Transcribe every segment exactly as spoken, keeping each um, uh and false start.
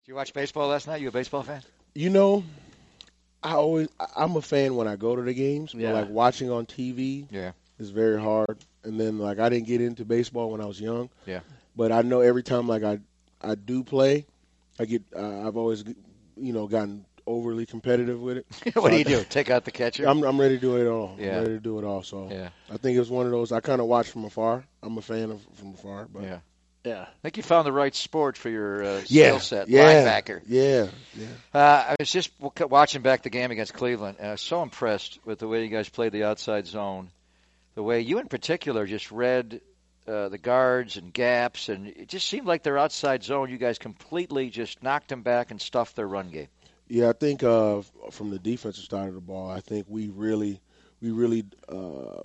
you watch baseball last night? You a baseball fan? You know, I always I- I'm a fan when I go to the games, but Yeah. like watching on T V Yeah. is very hard. And then like I didn't get into baseball when I was young. Yeah. But I know every time like I I do play, I get uh, I've always you know gotten overly competitive with it. What So do I- you do? Take out the catcher? I'm I'm ready to do it all. Yeah. I'm ready to do it all. So Yeah. I think it's one of those I kind of watch from afar. I'm a fan of from afar. But Yeah. Yeah. I think you found the right sport for your uh, yeah, skill set, yeah, linebacker. Yeah, yeah. Uh, I was just w- watching back the game against Cleveland, and I was so impressed with the way you guys played the outside zone, the way you in particular just read uh, the guards and gaps, and it just seemed like their outside zone, you guys completely just knocked them back and stuffed their run game. Yeah, I think uh, from the defensive side of the ball, I think we really, we really, uh,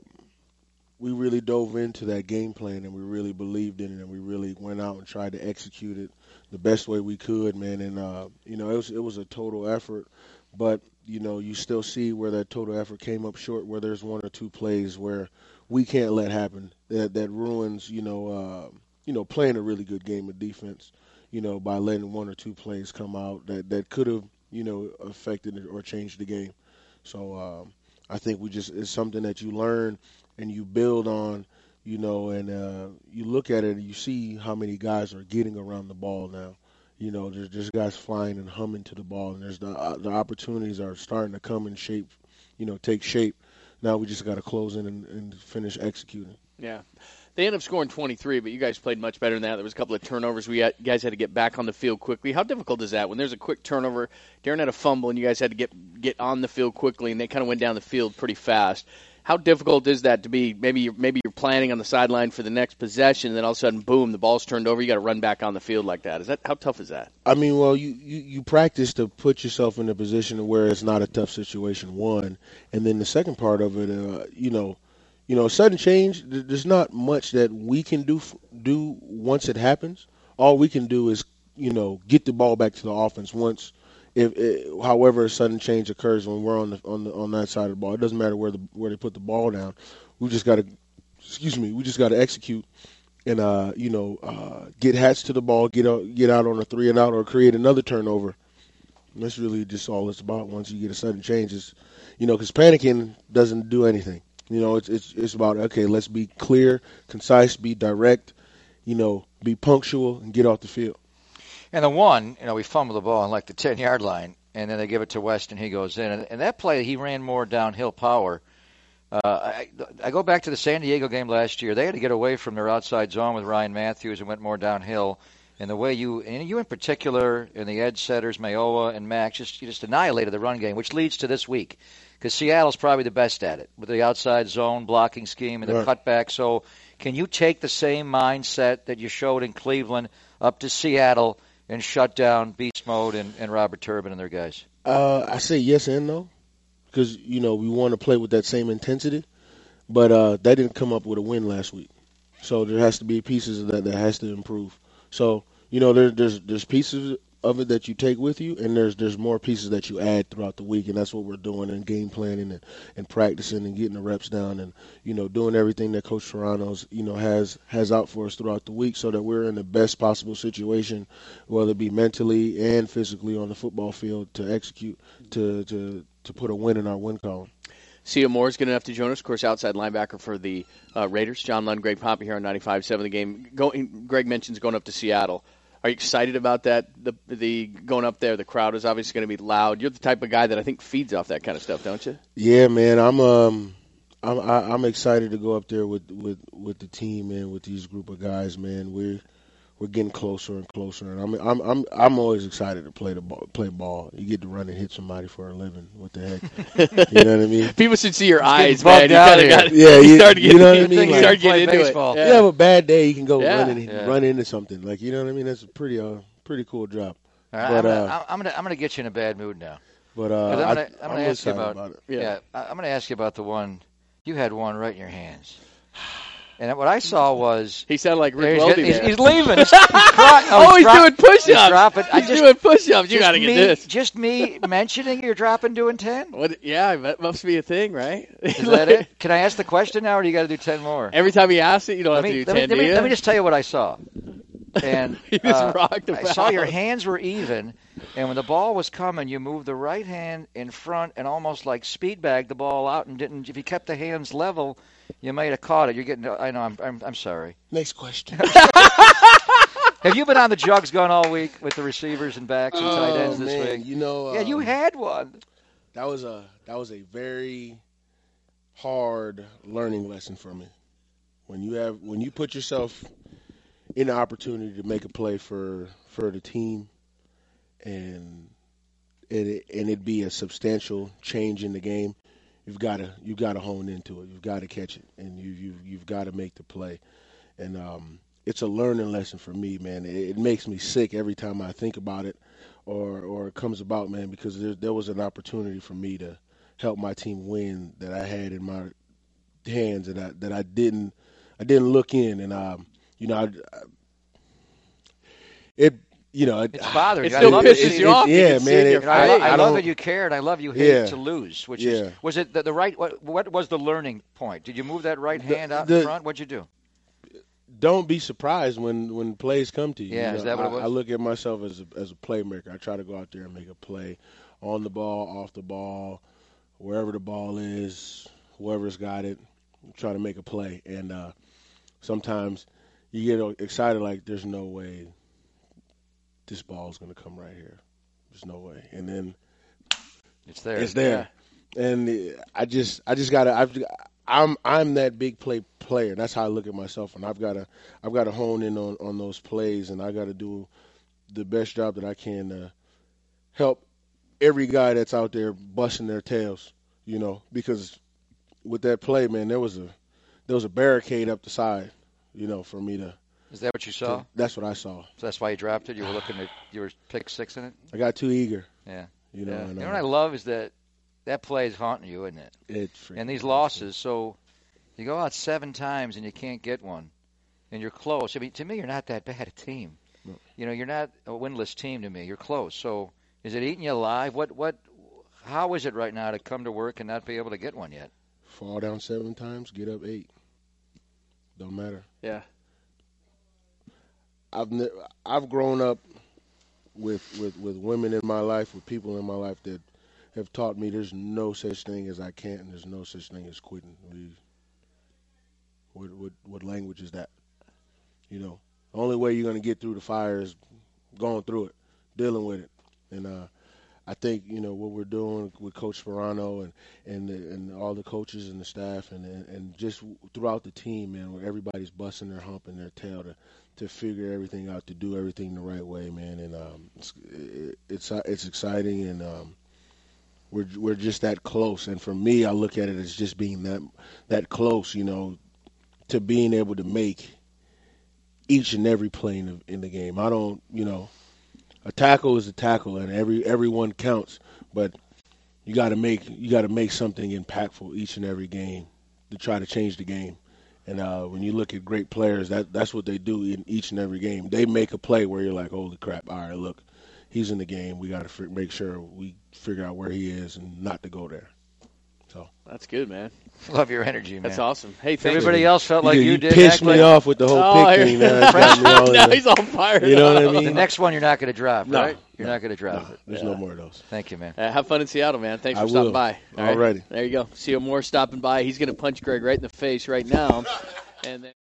we really dove into that game plan, and we really believed in it, and we really went out and tried to execute it the best way we could, man. And uh, you know, it was it was a total effort, but you know, you still see where that total effort came up short, where there's one or two plays where we can't let happen that that ruins, you know, uh, you know, playing a really good game of defense, you know, by letting one or two plays come out that that could have, you know, affected or changed the game. So um, I think we just it's something that you learn and you build on, you know, and uh, you look at it and you see how many guys are getting around the ball now. You know, there's just guys flying and humming to the ball, and there's the uh, the opportunities are starting to come in shape, you know, take shape. Now we just got to close in and, and finish executing. Yeah. They ended up scoring twenty-three, but you guys played much better than that. There was a couple of turnovers. We had, you guys had to get back on the field quickly. How difficult is that when there's a quick turnover? Darren had a fumble, and you guys had to get get on the field quickly, and they kind of went down the field pretty fast. How difficult is that to be? Maybe you're, maybe you're planning on the sideline for the next possession, and then all of a sudden, boom, the ball's turned over. You got to run back on the field like that. Is that how tough is that? I mean, well, you, you, you practice to put yourself in a position where it's not a tough situation, one. And then the second part of it, uh, you know, you know, sudden change, there's not much that we can do do once it happens. All we can do is, you know, get the ball back to the offense once, if, if however a sudden change occurs when we're on the on the on that side of the ball. It doesn't matter where the where they put the ball down. We just got to, excuse me, we just got to execute and uh, you know, uh, get hats to the ball, get out, get out on a three and out, or create another turnover. And that's really just all it's about. Once you get a sudden change, is, you know, because panicking doesn't do anything. You know, it's it's it's about, okay, let's be clear, concise, be direct, you know, be punctual, and get off the field. And the one, you know, we fumble the ball on like the ten-yard line, and then they give it to West, and he goes in. And, and that play, he ran more downhill power. Uh, I, I go back to the San Diego game last year. They had to get away from their outside zone with Ryan Matthews and went more downhill. And the way you, and you in particular, and the edge setters, Mayowa and Max, just you just annihilated the run game, which leads to this week. Because Seattle's probably the best at it with the outside zone blocking scheme and the Right. cutback. So can you take the same mindset that you showed in Cleveland up to Seattle and shut down Beast Mode and, and Robert Turbin and their guys? Uh, I say yes and no, because, you know, we want to play with that same intensity, but uh, that didn't come up with a win last week. So there has to be pieces of that that has to improve. So, you know, there, there's there's pieces of it that you take with you, and there's there's more pieces that you add throughout the week, and that's what we're doing in game planning and, and practicing and getting the reps down, and, you know, doing everything that Coach Toronto's, you know, has has out for us throughout the week, so that we're in the best possible situation, whether it be mentally and physically on the football field, to execute to to to put a win in our win column. Sia Moore is good enough to join us, of course, outside linebacker for the uh, Raiders. John Lund, Greg Poppy here on ninety-five point seven The Game. Going, Greg mentions going up to Seattle. Are you excited about that? The the going up there, the crowd is obviously going to be loud. You're the type of guy that I think feeds off that kind of stuff, don't you? Yeah, man, I'm um, I'm I, I'm excited to go up there with, with, with the team, man, with these group of guys, man. We're we're getting closer and closer, and I'm I'm I'm I'm always excited to play the ball, play ball. You get to run and hit somebody for a living. What the heck, you know what I mean? People should see your It's eyes, getting man. bugged You out kind of here. got Yeah, you you- start to you get know what I mean? You Like- start getting into baseball. it. You have a bad day, you can go Yeah. run and Yeah. run into something. Like, you know what I mean? That's a pretty uh pretty cool job. All right, But, I'm, gonna, uh, I'm gonna I'm gonna get you in a bad mood now. But uh, I'm gonna, I, I'm gonna I'm ask you excited about, it. Yeah. yeah. I- I'm gonna ask you about the one you had one right in your hands, and what I saw was He sounded like Rick he's, Welty he's, there. he's leaving. He's, he's cry- oh, oh, he's, drop- doing push-ups. He's dropping. I He's just, doing push-ups. You just got to get me, this. Just me mentioning you're dropping doing ten. What? Yeah, that must be a thing, right? Is that it? Can I ask the question now, or do you got to do ten more? Every time he asks it, you don't Let have me, to do let, me, ten, let, do me, you? let me just tell you what I saw. and He just uh, rocked I saw about. your hands were even, and when the ball was coming, you moved the right hand in front and almost like speed bagged the ball out and didn't. If you kept the hands level, you might have caught it. You're getting. I know. I'm. I'm, I'm sorry. Next question. Have you been on the jugs gun all week with the receivers and backs and tight ends oh, this man, week? You know, Yeah, you um, had one. that was a that was a very hard learning lesson for me. When you have when you put yourself in the opportunity to make a play for for the team, and it and it be a substantial change in the game, you've got to you've got to hone into it. You've got to catch it, and you you you've got to make the play. And um, it's a learning lesson for me, man. It, it makes me sick every time I think about it, or or it comes about, man, because there there was an opportunity for me to help my team win that I had in my hands, and I, that I didn't I didn't look in, and um, you know, I, I, it you know, it, It's bothering It you. I still love pisses to see you it. off. yeah, You can see man, it in it- your I, lo- face. I I love don't- that you care, and I love you hate Yeah. to lose. Which Yeah. is was it the, the right? What, what was the learning point? Did you move that right The- hand out the- in front? What'd you do? don't be surprised when, when plays come to you. Yeah, You is know, that what I, it was? I look at myself as a, as a playmaker. I try to go out there and make a play on the ball, off the ball, wherever the ball is, whoever's got it, try to make a play. And uh, sometimes you get excited like there's no way this ball's going to come right here. There's no way. And then It's there. it's there. And uh, I just I just got to I've I'm I'm that big play player. That's how I look at myself, and I've got to I've got to hone in on, on those plays, and I got to do the best job that I can to help every guy that's out there busting their tails, you know, because with that play, man, there was a there was a barricade up the side, you know, for me to. Is that what you saw? to that's what I saw. So that's why you dropped it. You were looking at you were pick six in it. I got too eager, Yeah. you know. yeah. And, You know uh, what I love is that that play is haunting you, isn't it? it freaking- And these losses, so you go out seven times and you can't get one, and you're close. I mean, to me, you're not that bad a team. No. You know, you're not a winless team to me. You're close. So is it eating you alive? What what? How is it right now to come to work and not be able to get one yet? fall down seven times, get up eight. Don't matter. Yeah. I've ne- I've grown up with, with, with women in my life, with people in my life that have taught me there's no such thing as I can't, and there's no such thing as quitting. We, what what what language is that? You know, the only way you're going to get through the fire is going through it, dealing with it, and uh, I think you know what we're doing with Coach Sperano and and the, and all the coaches and the staff and, and and just throughout the team, man, where everybody's busting their hump and their tail to. to figure everything out, to do everything the right way, man, and um, it's it, it's it's exciting, and um, we're we're just that close. And for me, I look at it as just being that that close, you know, to being able to make each and every play in the, in the game. I don't, you know, a tackle is a tackle, and every everyone counts, but you got to make you got to make something impactful each and every game to try to change the game. And uh, when you look at great players, that that's what they do in each and every game. They make a play where you're like, holy crap, all right, look, he's in the game. We got to f- make sure we figure out where he is and not to go there. So That's good, man. Love your energy, man. That's awesome. Hey, If thanks. everybody else felt like you, you, you did, pissed act me like- off with the whole Oh, pick here- thing. Now, it's got me all in now the- he's on fire. You know what I now. mean? The next one you're not going to drop, No, right? You're no, not going to drop no, it. there's Yeah. no more of those. Thank you, man. Uh, have fun in Seattle, man. Thanks I for stopping will. by. All right? Alrighty. There you go. See Moore stopping by. He's going to punch Greg right in the face right now. And then.